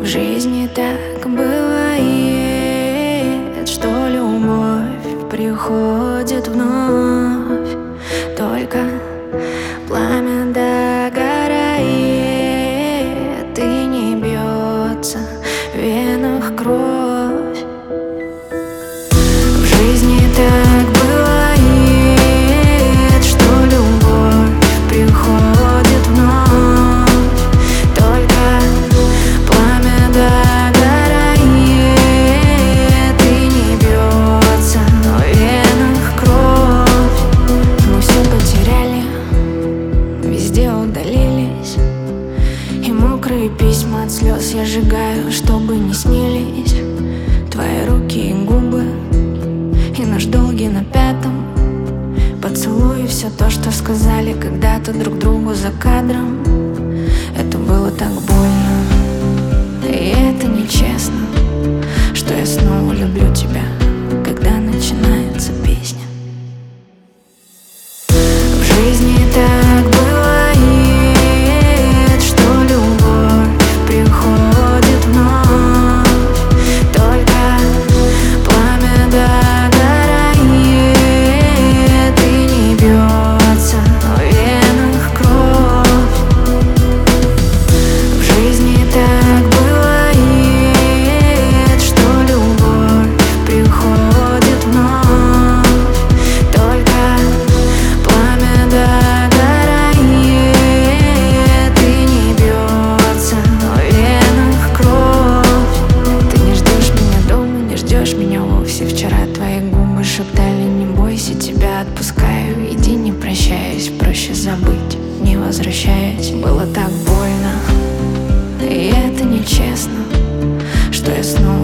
В жизни так бывает, что любовь приходит вновь. Только пламя догорает и не бьется в венах кровь. В жизни так бывает, что любовь приходит вновь. Только пламя догорает и не бьется в венах кровь. Мы все потеряли, везде удалились, и мокрые письма от слез я сжигаю, чтобы не снились твои руки и губы, и наш долгий на пятом поцелуй. Все то, что сказали когда-то друг другу за кадром, это было так больно, и это нечестно, что я снова люблю тебя, когда начинается песня. В жизни так бывает, что любовь приходит вновь. Только пламя догорает и не бьется в венах кровь. В жизни так бывает, что любовь приходит вновь. Только пламя догорает и не бьется в венах кровь. Ты не ждешь меня дома, не ждешь меня вовсе. Вчера твои губы шептали: не бойся, тебя отпускаю. Иди, не прощаюсь, проще забыть, не возвращаясь. Было так больно, и это нечестно, что я снова